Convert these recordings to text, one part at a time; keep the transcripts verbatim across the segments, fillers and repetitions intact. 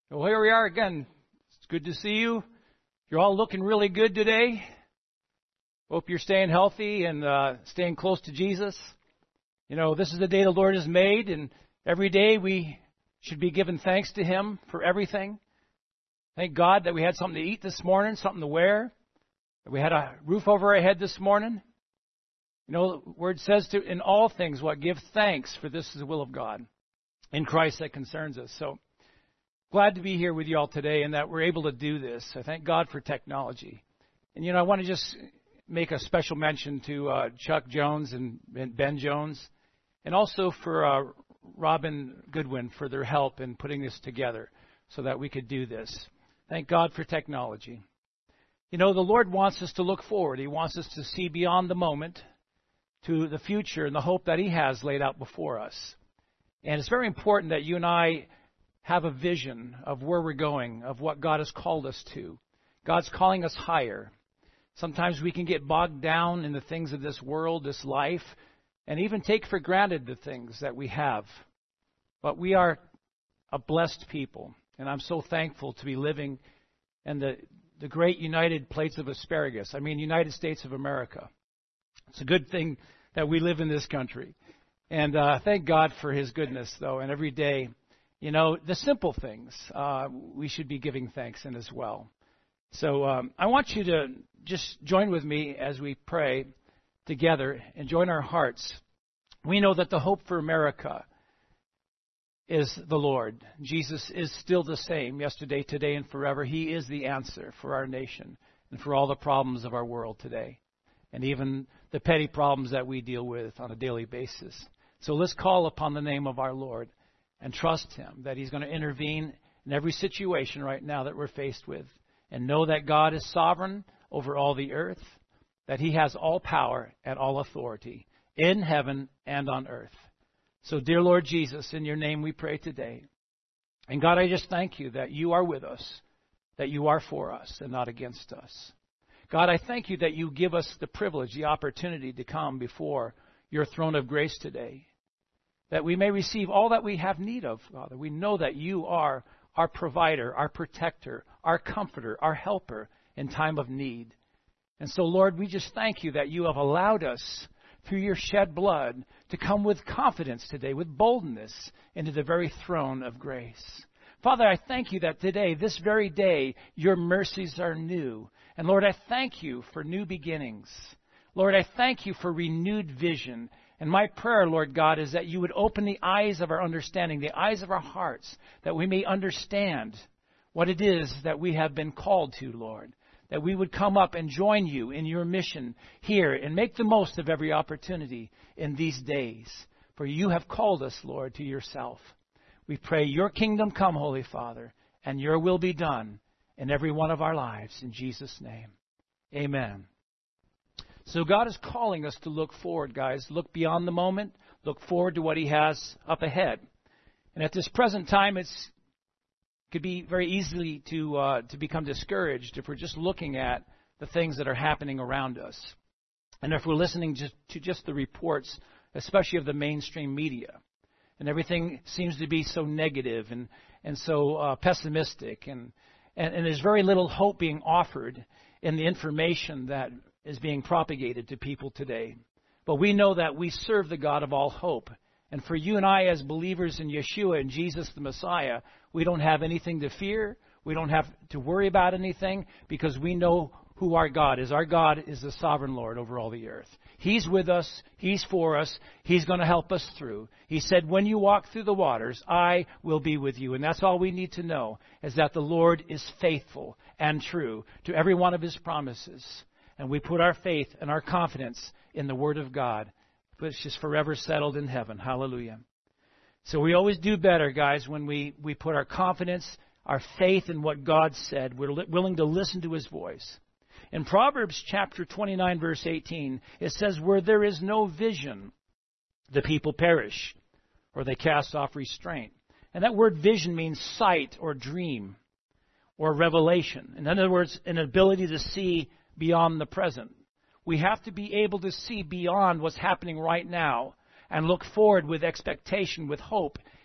Well, here we are again. It's good to see you. You're all looking really good today. Hope you're staying healthy and uh, staying close to Jesus. You know, this is the day the Lord has made, and every day we should be giving thanks to Him for everything. Thank God that we had something to eat this morning, something to wear, that we had a roof over our head this morning. You know, the Word says to, in all things, what? Give thanks, for this is the will of God in Christ that concerns us. So, glad to be here with you all today and that we're able to do this. I thank God for technology. And, you know, I want to just make a special mention to uh, Chuck Jones and, and Ben Jones, and also for uh, Robin Goodwin for their help in putting this together so that we could do this. Thank God for technology. You know, the Lord wants us to look forward. He wants us to see beyond the moment to the future and the hope that He has laid out before us. And it's very important that you and I have a vision of where we're going, of what God has called us to. God's calling us higher. Sometimes we can get bogged down in the things of this world, this life, and even take for granted the things that we have. But we are a blessed people, and I'm so thankful to be living in the, the great United Plates of Asparagus. I mean, United States of America. It's a good thing that we live in this country. And uh, thank God for His goodness, though, and every day, you know, the simple things uh, we should be giving thanks in as well. So um, I want you to just join with me as we pray together and join our hearts. We know that the hope for America is the Lord. Jesus is still the same yesterday, today, and forever. He is the answer for our nation and for all the problems of our world today, and even the petty problems that we deal with on a daily basis. So let's call upon the name of our Lord and trust Him that He's going to intervene in every situation right now that we're faced with. And know that God is sovereign over all the earth, that He has all power and all authority in heaven and on earth. So, dear Lord Jesus, in Your name we pray today. And God, I just thank You that You are with us, that You are for us and not against us. God, I thank You that You give us the privilege, the opportunity to come before Your throne of grace today, that we may receive all that we have need of, Father. We know that You are our provider, our protector, our comforter, our helper in time of need. And so, Lord, we just thank You that You have allowed us, through Your shed blood, to come with confidence today, with boldness, into the very throne of grace. Father, I thank You that today, this very day, Your mercies are new. And Lord, I thank You for new beginnings. Lord, I thank You for renewed vision. And my prayer, Lord God, is that You would open the eyes of our understanding, the eyes of our hearts, that we may understand what it is that we have been called to, Lord. That we would come up and join You in Your mission here and make the most of every opportunity in these days. For You have called us, Lord, to Yourself. We pray Your kingdom come, Holy Father, and Your will be done in every one of our lives. In Jesus' name, amen. So God is calling us to look forward, guys. Look beyond the moment. Look forward to what He has up ahead. And at this present time, it's could be very easily to uh, to become discouraged if we're just looking at the things that are happening around us, and if we're listening just to just the reports, especially of the mainstream media, and everything seems to be so negative and and so uh, pessimistic, and, and and there's very little hope being offered in the information that is being propagated to people today. But we know that we serve the God of all hope. And for you and I as believers in Yeshua and Jesus the Messiah, we don't have anything to fear. We don't have to worry about anything because we know who our God is. Our God is the sovereign Lord over all the earth. He's with us. He's for us. He's going to help us through. He said, when you walk through the waters, I will be with you. And that's all we need to know, is that the Lord is faithful and true to every one of His promises. And we put our faith and our confidence in the Word of God, which is forever settled in heaven. Hallelujah. So we always do better, guys, when we, we put our confidence, our faith in what God said. We're li- willing to listen to His voice. In Proverbs chapter twenty-nine, verse eighteen, it says, where there is no vision, the people perish, or they cast off restraint. And that word vision means sight or dream or revelation. In other words, an ability to see beyond the present. We have to be able to see beyond what's happening right now and look forward with expectation, with hope,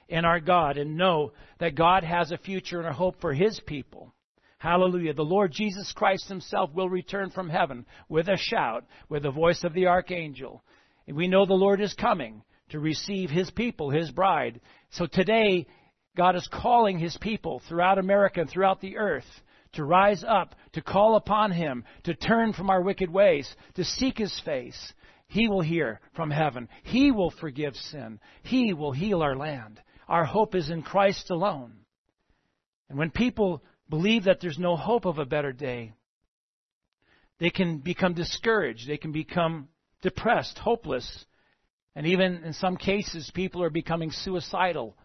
in our God and know that God has a future and a hope for His people. Hallelujah. The Lord Jesus Christ Himself will return from heaven with a shout, with the voice of the archangel. And we know the Lord is coming to receive His people, His bride. So today, God is calling His people throughout America and throughout the earth to rise up, to call upon Him, to turn from our wicked ways, to seek His face. He will hear from heaven. He will forgive sin. He will heal our land. Our hope is in Christ alone. And when people believe that there's no hope of a better day, they can become discouraged. They can become depressed, hopeless. And even in some cases, people are becoming suicidal.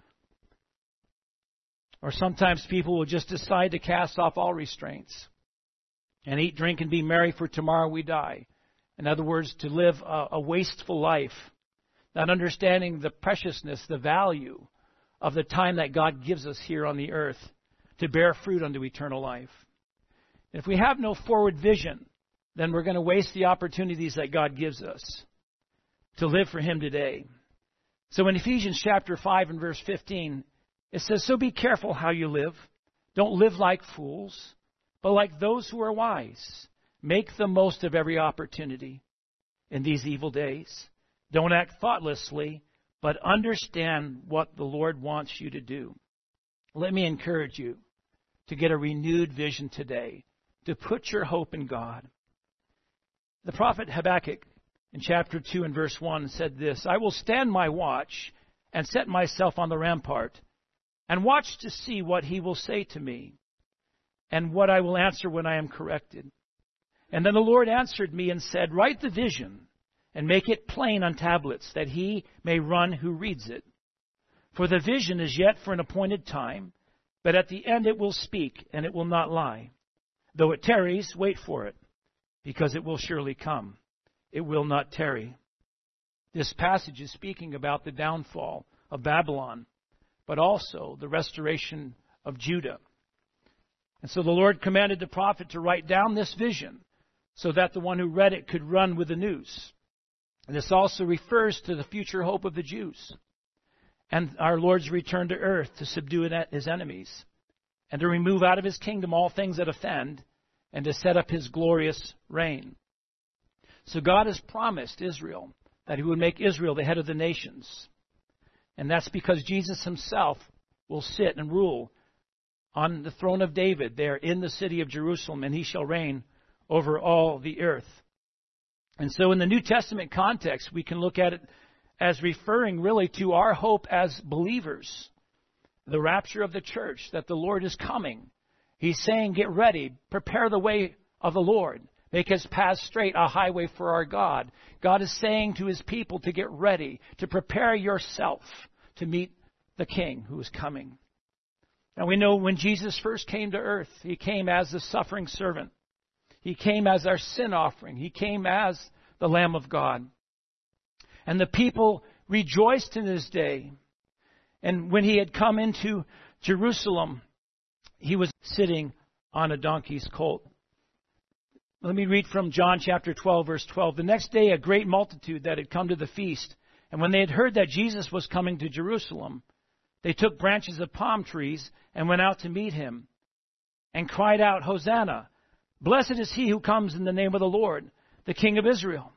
Or sometimes people will just decide to cast off all restraints and eat, drink, and be merry, for tomorrow we die. In other words, to live a, a wasteful life, not understanding the preciousness, the value of the time that God gives us here on the earth to bear fruit unto eternal life. If we have no forward vision, then we're going to waste the opportunities that God gives us to live for Him today. So in Ephesians chapter five and verse fifteen, it says, "So be careful how you live. Don't live like fools, but like those who are wise. Make the most of every opportunity in these evil days. Don't act thoughtlessly, but understand what the Lord wants you to do." Let me encourage you to get a renewed vision today, to put your hope in God. The prophet Habakkuk in chapter two and verse one said this, "I will stand my watch and set myself on the rampart and watch to see what He will say to me and what I will answer when I am corrected. And then the Lord answered me and said, Write the vision and make it plain on tablets, that he may run who reads it. For the vision is yet for an appointed time, but at the end it will speak, and it will not lie. Though it tarries, wait for it, because it will surely come. It will not tarry." This passage is speaking about the downfall of Babylon, but also the restoration of Judah. And so the Lord commanded the prophet to write down this vision so that the one who read it could run with the news. And this also refers to the future hope of the Jews and our Lord's return to earth to subdue His enemies and to remove out of His kingdom all things that offend and to set up His glorious reign. So God has promised Israel that He would make Israel the head of the nations. And that's because Jesus Himself will sit and rule on the throne of David there in the city of Jerusalem, and He shall reign over all the earth. And so in the New Testament context, we can look at it as referring really to our hope as believers, the rapture of the church, that the Lord is coming. He's saying, get ready, prepare the way of the Lord, make His path straight, a highway for our God. God is saying to His people to get ready, to prepare yourself to meet the King who is coming. And we know when Jesus first came to earth, He came as the suffering servant. He came as our sin offering. He came as the Lamb of God. And the people rejoiced in His day. And when He had come into Jerusalem, He was sitting on a donkey's colt. Let me read from John chapter twelve, verse twelve. "The next day a great multitude that had come to the feast, and when they had heard that Jesus was coming to Jerusalem, they took branches of palm trees and went out to meet Him and cried out, Hosanna! Blessed is He who comes in the name of the Lord, the King of Israel.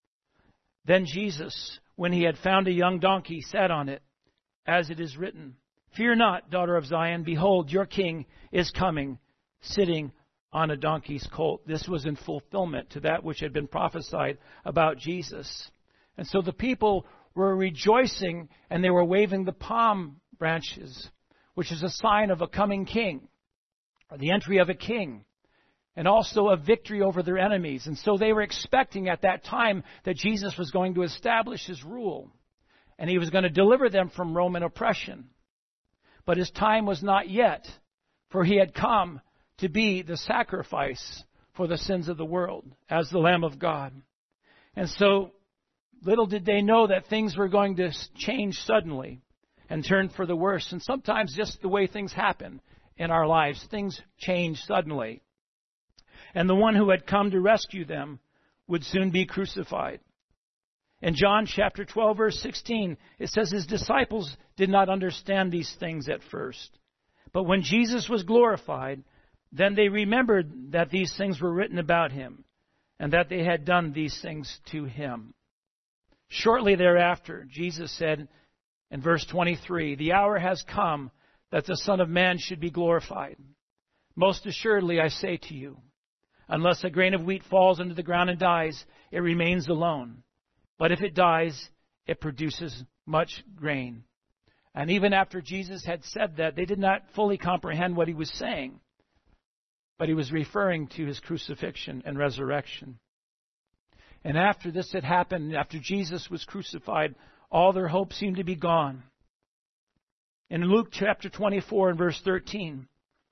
Then Jesus, when He had found a young donkey, sat on it, as it is written, Fear not, daughter of Zion, behold, your King is coming, sitting on a donkey's colt." This was in fulfillment to that which had been prophesied about Jesus. And so the people were rejoicing, and they were waving the palm branches, which is a sign of a coming king, or the entry of a king, and also a victory over their enemies. And so they were expecting at that time that Jesus was going to establish His rule, and He was going to deliver them from Roman oppression. But His time was not yet, for He had come to be the sacrifice for the sins of the world as the Lamb of God. And so little did they know that things were going to change suddenly and turn for the worse. And sometimes just the way things happen in our lives, things change suddenly. And the one who had come to rescue them would soon be crucified. In John chapter twelve, verse sixteen, it says his disciples did not understand these things at first. But when Jesus was glorified, then they remembered that these things were written about him, and that they had done these things to him. Shortly thereafter, Jesus said in verse twenty-three, the hour has come that the Son of Man should be glorified. Most assuredly, I say to you, unless a grain of wheat falls into the ground and dies, it remains alone. But if it dies, it produces much grain. And even after Jesus had said that, they did not fully comprehend what he was saying. But he was referring to his crucifixion and resurrection. And after this had happened, after Jesus was crucified, all their hope seemed to be gone. In Luke chapter twenty-four and verse thirteen,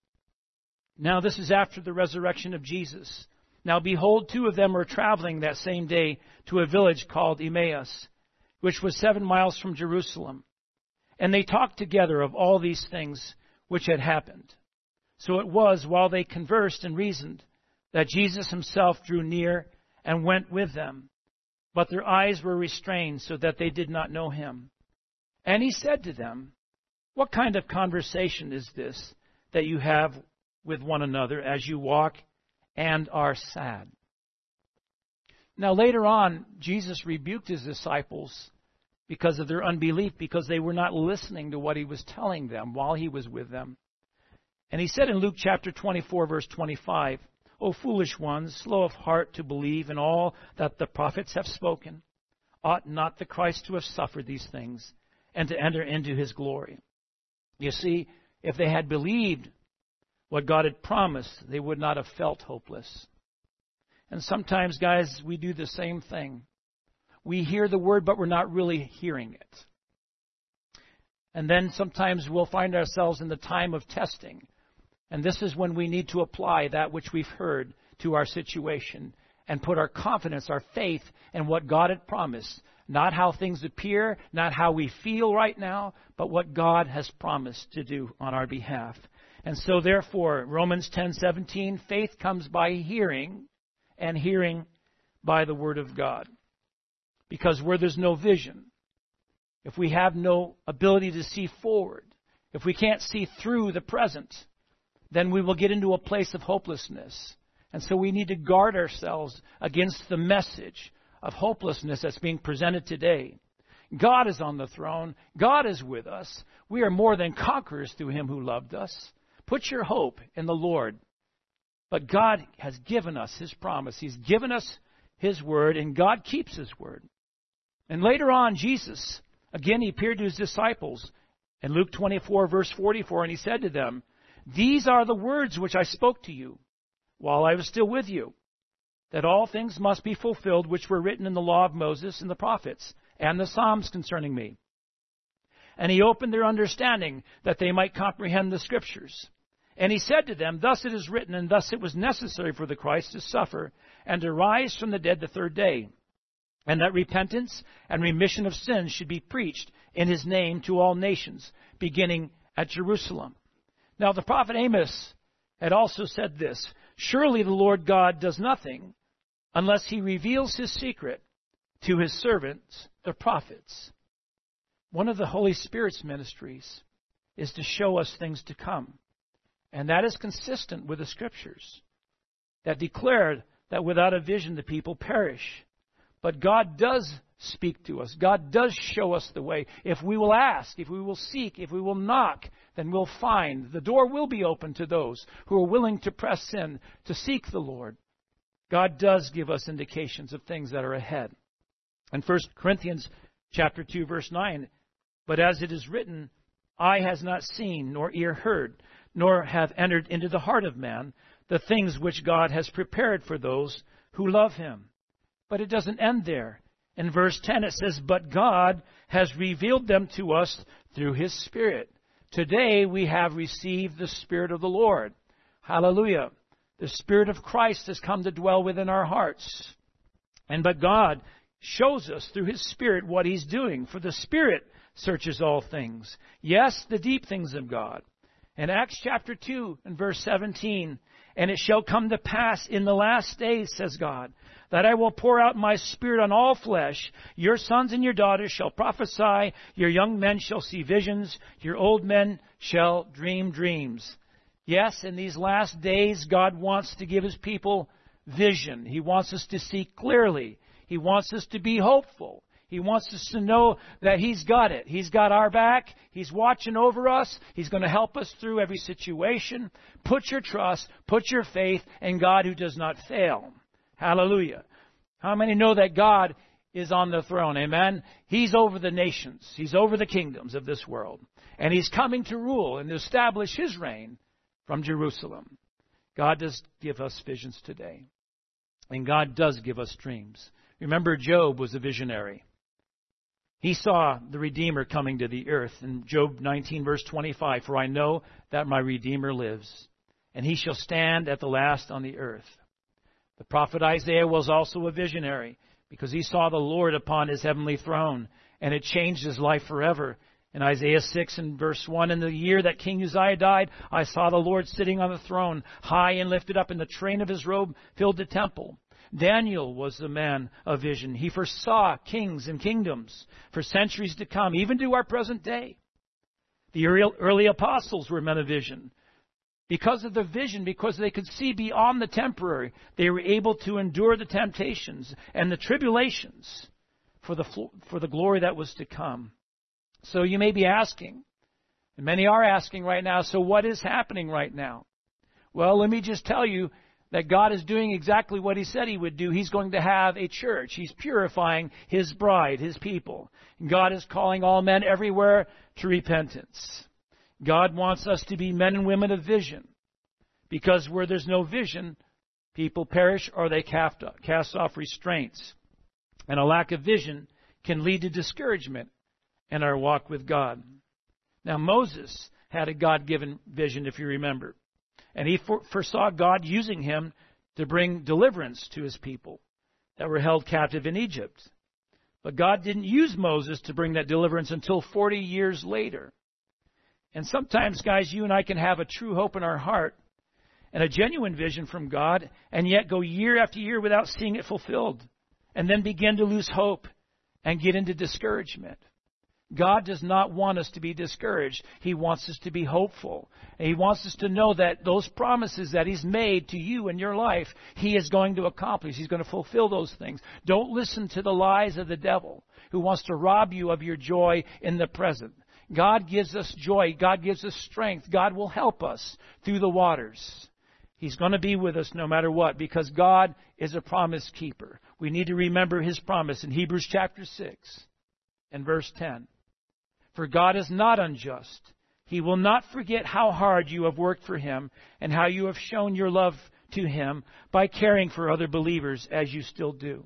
now this is after the resurrection of Jesus. Now behold, two of them were traveling that same day to a village called Emmaus, which was seven miles from Jerusalem. And they talked together of all these things which had happened. So it was, while they conversed and reasoned, that Jesus himself drew near and went with them. But their eyes were restrained so that they did not know him. And he said to them, what kind of conversation is this that you have with one another as you walk and are sad? Now later on, Jesus rebuked his disciples because of their unbelief, because they were not listening to what he was telling them while he was with them. And he said in Luke chapter twenty-four, verse twenty-five, O foolish ones, slow of heart to believe in all that the prophets have spoken. Ought not the Christ to have suffered these things and to enter into his glory? You see, if they had believed what God had promised, they would not have felt hopeless. And sometimes, guys, we do the same thing. We hear the word, but we're not really hearing it. And then sometimes we'll find ourselves in the time of testing. And this is when we need to apply that which we've heard to our situation and put our confidence, our faith in what God had promised. Not how things appear, not how we feel right now, but what God has promised to do on our behalf. And so therefore, Romans ten seventeen, faith comes by hearing, and hearing by the word of God. Because where there's no vision, if we have no ability to see forward, if we can't see through the present, then we will get into a place of hopelessness. And so we need to guard ourselves against the message of hopelessness that's being presented today. God is on the throne. God is with us. We are more than conquerors through him who loved us. Put your hope in the Lord. But God has given us his promise. He's given us his word, and God keeps his word. And later on, Jesus, again, he appeared to his disciples in Luke twenty-four, verse forty-four, and he said to them, these are the words which I spoke to you while I was still with you, that all things must be fulfilled which were written in the law of Moses and the prophets and the Psalms concerning me. And he opened their understanding that they might comprehend the Scriptures. And he said to them, thus it is written, and thus it was necessary for the Christ to suffer and to rise from the dead the third day, and that repentance and remission of sins should be preached in his name to all nations, beginning at Jerusalem. Now the prophet Amos had also said this, surely the Lord God does nothing unless he reveals his secret to his servants, the prophets. One of the Holy Spirit's ministries is to show us things to come. And that is consistent with the Scriptures that declared that without a vision the people perish. But God does speak to us. God does show us the way. If we will ask, if we will seek, if we will knock, then we'll find. The door will be open to those who are willing to press in, to seek the Lord. God does give us indications of things that are ahead. In First Corinthians chapter two, verse nine, but as it is written, eye has not seen, nor ear heard, nor have entered into the heart of man the things which God has prepared for those who love him. But it doesn't end there. In verse ten it says, but God has revealed them to us through his Spirit. Today we have received the Spirit of the Lord. Hallelujah. The Spirit of Christ has come to dwell within our hearts. And but God shows us through his Spirit what he's doing. For the Spirit searches all things. Yes, the deep things of God. In Acts chapter two and verse seventeen, and it shall come to pass in the last days, says God, that I will pour out my Spirit on all flesh. Your sons and your daughters shall prophesy. Your young men shall see visions. Your old men shall dream dreams. Yes, in these last days, God wants to give His people vision. He wants us to see clearly. He wants us to be hopeful. He wants us to know that He's got it. He's got our back. He's watching over us. He's going to help us through every situation. Put your trust, put your faith in God who does not fail. Hallelujah. How many know that God is on the throne? Amen. He's over the nations. He's over the kingdoms of this world. And He's coming to rule and to establish His reign from Jerusalem. God does give us visions today. And God does give us dreams. Remember, Job was a visionary. He saw the Redeemer coming to the earth. In Job nineteen, verse twenty-five, for I know that my Redeemer lives, and He shall stand at the last on the earth. The prophet Isaiah was also a visionary, because he saw the Lord upon His heavenly throne, and it changed his life forever. In Isaiah six and verse one, in the year that King Uzziah died, I saw the Lord sitting on the throne, high and lifted up, and the train of His robe filled the temple. Daniel was the man of vision. He foresaw kings and kingdoms for centuries to come, even to our present day. The early apostles were men of vision. Because of the vision, because they could see beyond the temporary, they were able to endure the temptations and the tribulations for the, for the glory that was to come. So you may be asking, and many are asking right now, so what is happening right now? Well, let me just tell you that God is doing exactly what He said He would do. He's going to have a church. He's purifying His bride, His people. And God is calling all men everywhere to repentance. God wants us to be men and women of vision. Because where there's no vision, people perish or they cast off restraints. And a lack of vision can lead to discouragement in our walk with God. Now, Moses had a God-given vision, if you remember. And he foresaw God using him to bring deliverance to His people that were held captive in Egypt. But God didn't use Moses to bring that deliverance until forty years later. And sometimes, guys, you and I can have a true hope in our heart and a genuine vision from God, and yet go year after year without seeing it fulfilled, and then begin to lose hope and get into discouragement. God does not want us to be discouraged. He wants us to be hopeful. And He wants us to know that those promises that He's made to you in your life, He is going to accomplish. He's going to fulfill those things. Don't listen to the lies of the devil who wants to rob you of your joy in the present. God gives us joy. God gives us strength. God will help us through the waters. He's going to be with us no matter what, because God is a promise keeper. We need to remember His promise in Hebrews chapter six and verse ten. For God is not unjust. He will not forget how hard you have worked for Him and how you have shown your love to Him by caring for other believers as you still do.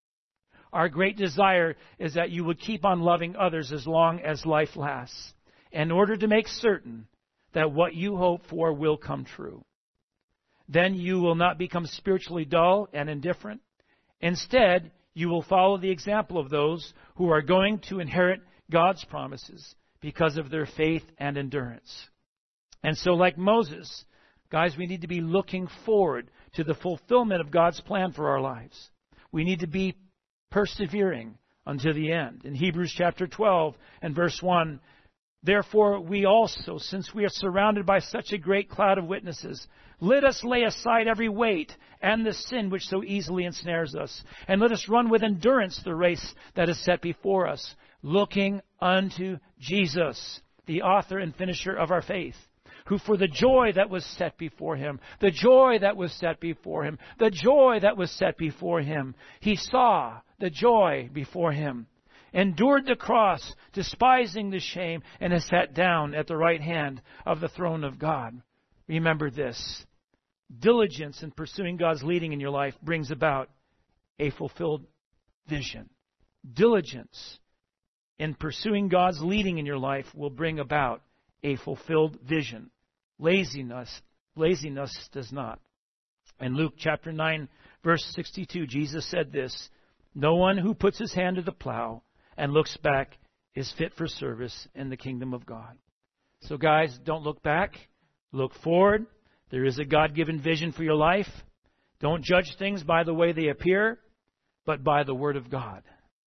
Our great desire is that you would keep on loving others as long as life lasts, in order to make certain that what you hope for will come true. Then you will not become spiritually dull and indifferent. Instead, you will follow the example of those who are going to inherit God's promises because of their faith and endurance. And so, like Moses, guys, we need to be looking forward to the fulfillment of God's plan for our lives. We need to be persevering until the end. In Hebrews chapter twelve and verse one, therefore we also, since we are surrounded by such a great cloud of witnesses, let us lay aside every weight and the sin which so easily ensnares us, and let us run with endurance the race that is set before us, looking unto Jesus, the author and finisher of our faith, who for the joy that was set before Him, the joy that was set before Him, the joy that was set before Him, He saw the joy before Him, endured the cross, despising the shame, and has sat down at the right hand of the throne of God. Remember this. Diligence in pursuing God's leading in your life brings about a fulfilled vision. Diligence in pursuing God's leading in your life will bring about a fulfilled vision. Laziness, laziness does not. In Luke chapter nine, verse sixty-two, Jesus said this, no one who puts his hand to the plow and looks back is fit for service in the kingdom of God. So guys, don't look back. Look forward. There is a God-given vision for your life. Don't judge things by the way they appear, but by the Word of God.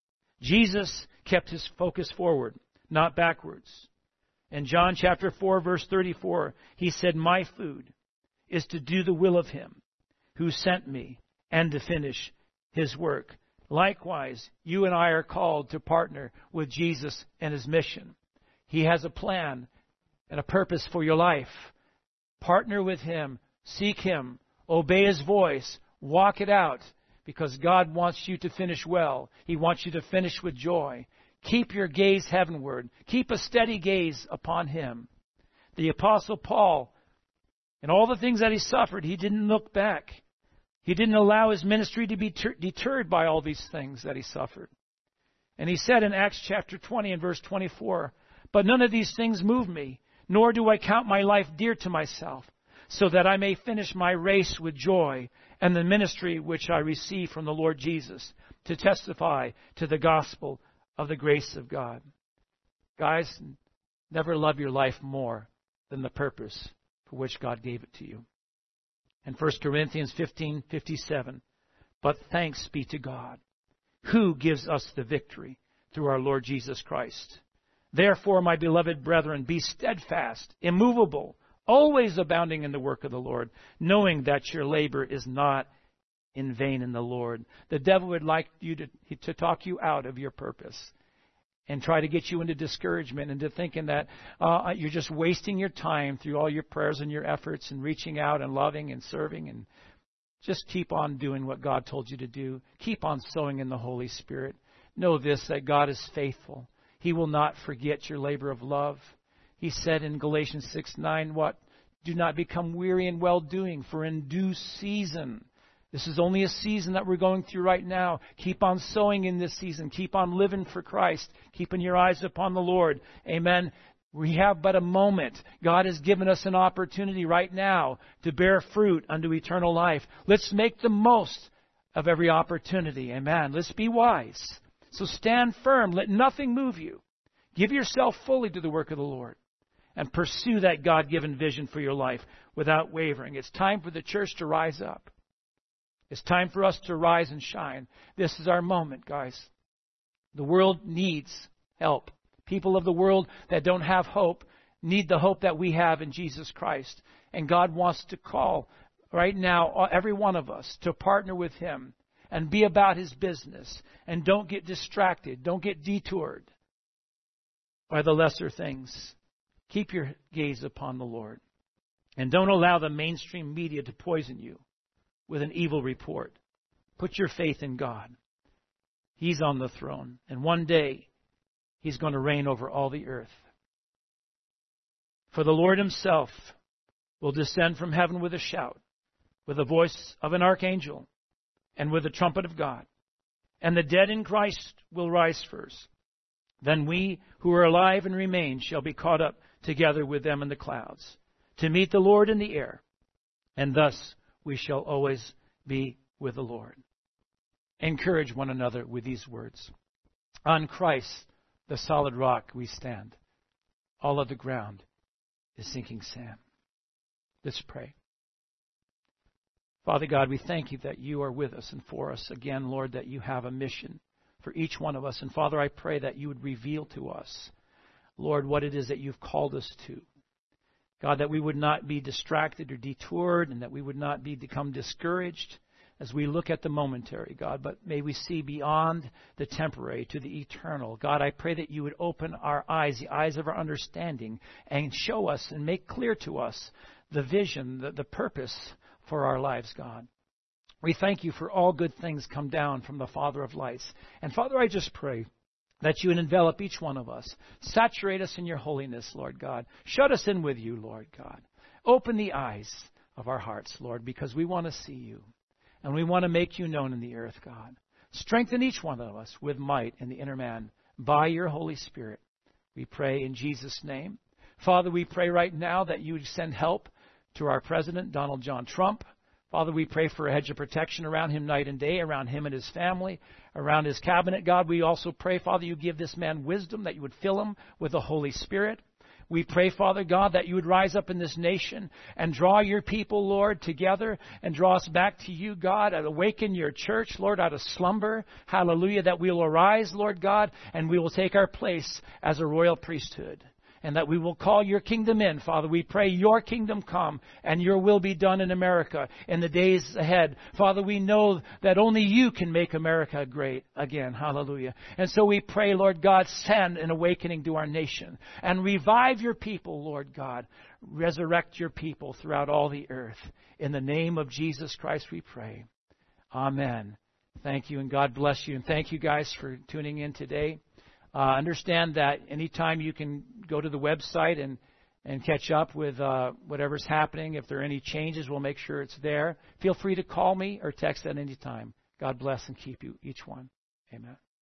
Jesus kept his focus forward, not backwards. In John chapter four, verse thirty-four, he said, "My food is to do the will of him who sent me and to finish his work." Likewise, you and I are called to partner with Jesus and his mission. He has a plan and a purpose for your life. Partner with him, seek him, obey his voice, walk it out, because God wants you to finish well. He wants you to finish with joy. Keep your gaze heavenward. Keep a steady gaze upon him. The Apostle Paul, in all the things that he suffered, he didn't look back. He didn't allow his ministry to be ter- deterred by all these things that he suffered. And he said in Acts chapter twenty and verse twenty-four, "But none of these things move me, nor do I count my life dear to myself, so that I may finish my race with joy and the ministry which I receive from the Lord Jesus, to testify to the gospel of the grace of God." Guys, never love your life more than the purpose for which God gave it to you. In First Corinthians fifteen fifty-seven, "But thanks be to God, who gives us the victory through our Lord Jesus Christ. Therefore, my beloved brethren, be steadfast, immovable, always abounding in the work of the Lord, knowing that your labor is not in vain in the Lord." The devil would like you to, to talk you out of your purpose and try to get you into discouragement, into thinking that uh, you're just wasting your time through all your prayers and your efforts and reaching out and loving and serving. And just keep on doing what God told you to do. Keep on sowing in the Holy Spirit. Know this, that God is faithful. He will not forget your labor of love. He said in Galatians six nine, what? "Do not become weary in well-doing, for in due season." This is only a season that we're going through right now. Keep on sowing in this season. Keep on living for Christ. Keeping your eyes upon the Lord. Amen. We have but a moment. God has given us an opportunity right now to bear fruit unto eternal life. Let's make the most of every opportunity. Amen. Let's be wise. So stand firm. Let nothing move you. Give yourself fully to the work of the Lord. And pursue that God-given vision for your life without wavering. It's time for the church to rise up. It's time for us to rise and shine. This is our moment, guys. The world needs help. People of the world that don't have hope need the hope that we have in Jesus Christ. And God wants to call right now every one of us to partner with him and be about his business. And don't get distracted. Don't get detoured by the lesser things. Keep your gaze upon the Lord. And don't allow the mainstream media to poison you with an evil report. Put your faith in God. He's on the throne. And one day, he's going to reign over all the earth. For the Lord himself will descend from heaven with a shout, with the voice of an archangel, and with the trumpet of God. And the dead in Christ will rise first. Then we who are alive and remain shall be caught up together with them in the clouds, to meet the Lord in the air. And thus we shall always be with the Lord. Encourage one another with these words. On Christ, the solid rock, we stand. All of the ground is sinking sand. Let's pray. Father God, we thank you that you are with us and for us. Again, Lord, that you have a mission for each one of us. And Father, I pray that you would reveal to us, Lord, what it is that you've called us to. God, that we would not be distracted or detoured, and that we would not be become discouraged as we look at the momentary, God, but may we see beyond the temporary to the eternal. God, I pray that you would open our eyes, the eyes of our understanding, and show us and make clear to us the vision, the, the purpose for our lives, God. We thank you for all good things come down from the Father of lights. And Father, I just pray that you would envelop each one of us. Saturate us in your holiness, Lord God. Shut us in with you, Lord God. Open the eyes of our hearts, Lord, because we want to see you. And we want to make you known in the earth, God. Strengthen each one of us with might in the inner man by your Holy Spirit. We pray in Jesus' name. Father, we pray right now that you would send help to our President, Donald John Trump. Father, we pray for a hedge of protection around him night and day, around him and his family, around his cabinet. God, we also pray, Father, you give this man wisdom, that you would fill him with the Holy Spirit. We pray, Father God, that you would rise up in this nation and draw your people, Lord, together and draw us back to you, God, and awaken your church, Lord, out of slumber. Hallelujah, that we will arise, Lord God, and we will take our place as a royal priesthood. And that we will call your kingdom in, Father. We pray your kingdom come and your will be done in America in the days ahead. Father, we know that only you can make America great again. Hallelujah. And so we pray, Lord God, send an awakening to our nation and revive your people, Lord God. Resurrect your people throughout all the earth. In the name of Jesus Christ we pray. Amen. Thank you and God bless you. And thank you guys for tuning in today. Uh, understand that anytime you can go to the website and, and catch up with uh, whatever's happening. If there are any changes, we'll make sure it's there. Feel free to call me or text at any time. God bless and keep you, each one. Amen.